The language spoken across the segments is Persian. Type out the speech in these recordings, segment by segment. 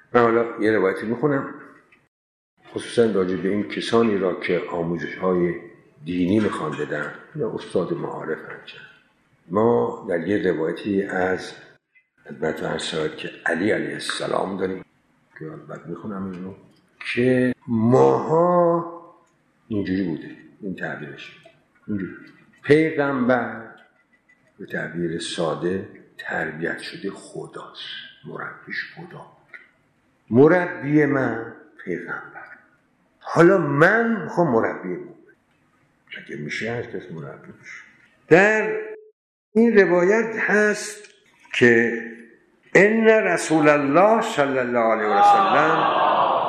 من حالا یه روایتی میخونم خصوصا راجع به این کسانی را که آموزش‌های دینی میخوان بدن یا استاد معارف هستند. ما در یه روایتی از خدمت عرض شود که علی علیه السلام داریم که البته میخونم اینو که ماها اینجوری بوده، این تعبیرش اینجوری پیغمبر به تعبیر ساده تربیت شده خداست، مربیش خدا، مربی من پیغمبر. حالا من میخوام مربی مومن، اگه میشه هر کس مربی میشه. در این روایت هست که ان رسول الله صلی الله علیه و سلم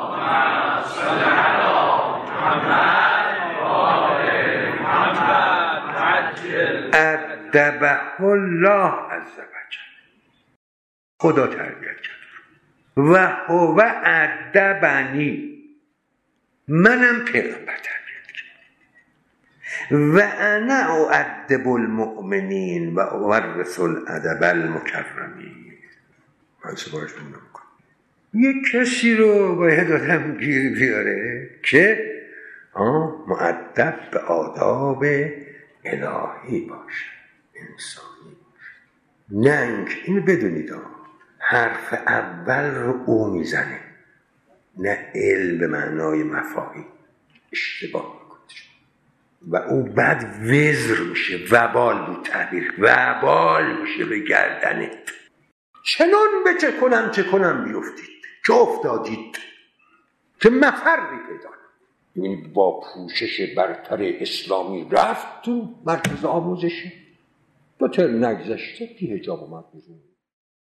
ادبه الله عز وجل، خدا تربیت کرد و هو ادبنی، منم پیغمبر تربیت کرد و انا اؤدب المؤمنین و اورث الادب المکرمین. من سپارش نمیکنم. یک کسی رو باید آدم گیر بیاره که مؤدب به آداب الهی باشه، انسانی باشه. نه اینکه اینو بدونید حرف اول رو او میزنه، نه علم به معنای مفاهیم، اشتباه میکنه و او بعد وزر میشه، وبال بود تعبیر، وبال میشه به گردنت. چنان به چه کنم بیفتید که افتادید که مفری پیدا. این با پوشش برتر اسلامی رفت تو مرکز آموزشی، با تر نگذشته بی حجاب اومد بیرون.